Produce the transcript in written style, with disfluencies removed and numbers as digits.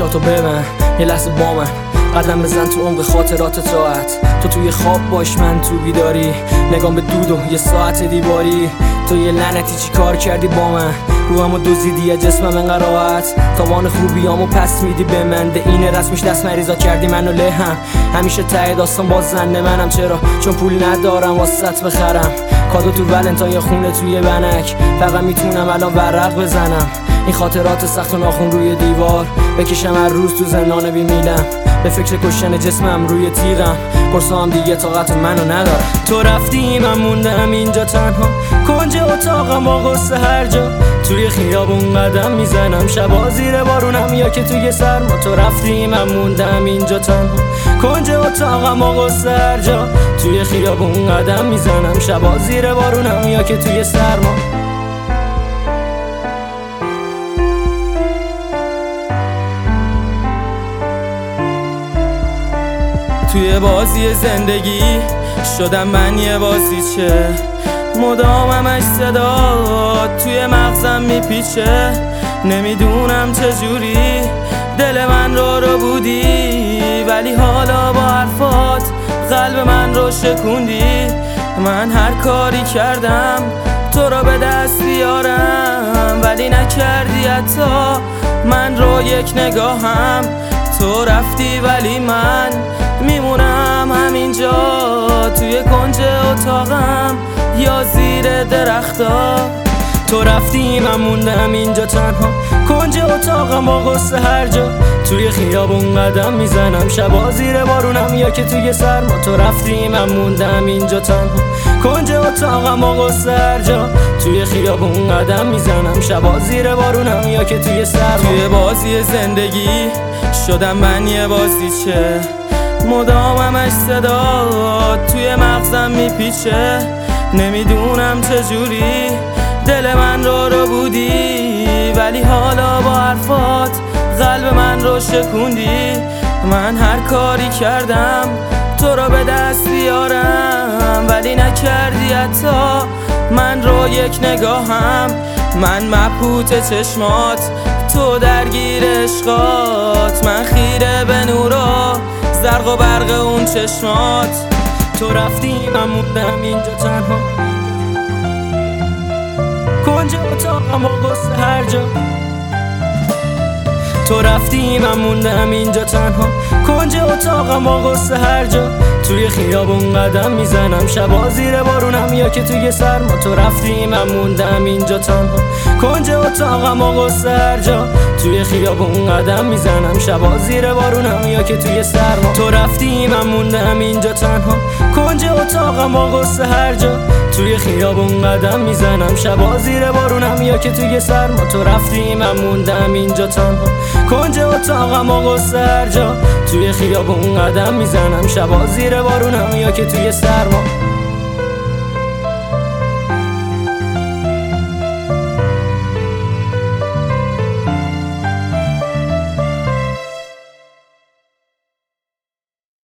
چشاتو ببن یه لحظه با من قدم بزن تو عمق خاطرات راحت. تو توی خواب باش من تو بیداری، نگام به دود و یه ساعت دیواری. تو یه لعنتی چی کار کردی با من، روحمو دزدیدی یا جسمم انقدر راحت. تاوان خوبیامو پس میدی به من، ده اینه رسمش دست مریضا کردی منو لهم. همیشه ته داستان باز زنده منم، چرا؟ چون پول ندارم واسط بخرم کادو تو ولنتاین یا خونه توی بنک. فقط میتونم الان ورق بزنم این خاطرات سخت و ناخون روی دیوار، بکشم هر روز تو زندان بیمیلم، به فکر کشتن جسمم روی تیغم. قرصام دیگه طاقت منو نداره. تو رفتی من موندم اینجا تنها، کنج اتاقم با غصه هر جا. توی خیابون قدم میزنم شبا زیر بارونم یا که توی سرما. تو رفتی من موندم اینجا تنها، کنج اتاقم با غصه هر جا. توی خیابون قدم میزنم شبا زیر بارونم یا که توی سرما. توی بازی زندگی شدم من یه بازیچه، مدام همش صدا توی مغزم میپیچه. نمیدونم چجوری دل من رو بودی، ولی حالا با حرفات قلب من رو شکوندی. من هر کاری کردم تو رو به دست بیارم، ولی نکردی حتی من رو یک نگاهم. تو رفتی ولی من میمونم همینجا توی کنج اتاقم یا زیر درختا. تو رفتی من موندم اینجا تنها، کنج اتاقم با غصه هر جا. توی خیابون قدم میزنم شبا زیر بارونم یا که توی سرما. تو رفتی من موندم اینجا تنها، کنج اتاقم با غصه هر جا. توی خیابون قدم میزنم شبا زیر بارونم یا که توی سرما. توی بازی زندگی شدم من یه بازیچه، مدام همش صدا توی مغزم میپیچه. نمیدونم چجوری دل من رو بودی، ولی حالا با حرفات قلب من رو شکوندی. من هر کاری کردم تو رو به دست بیارم، ولی نکردی حتی من رو یک نگاهم. من مبهوت چشمات، تو درگیر عشقات، من خیره به نورا زرق و برق اون چشمات. تو رفتی من موندم اینجا تنها، کنج اتاقم با غصه هر جا. تو رفتی من موندم اینجا تنها، کنج اتاقم با غصه هر جا. توی خیابون قدم میزنم شبا زیر بارونم یا که توی سرما. تو رفتی من موندم اینجا تنها، کنج اتاقم با غصه هر جا. توی خیابون قدم میزنم شبا زیر بارونم یا که توی سرما. تو رفتی من موندم اینجا تنها، کنج اتاقم با غصه هر جا. توی خیابون قدم میزنم شبا زیر بارونم یا که توی سرما. تو رفتی من موندم اینجا تنها، کنج اتاقم با غصه هر جا. توی خیابون قدم میزنم شبا زیر بارونم یا که توی سرما.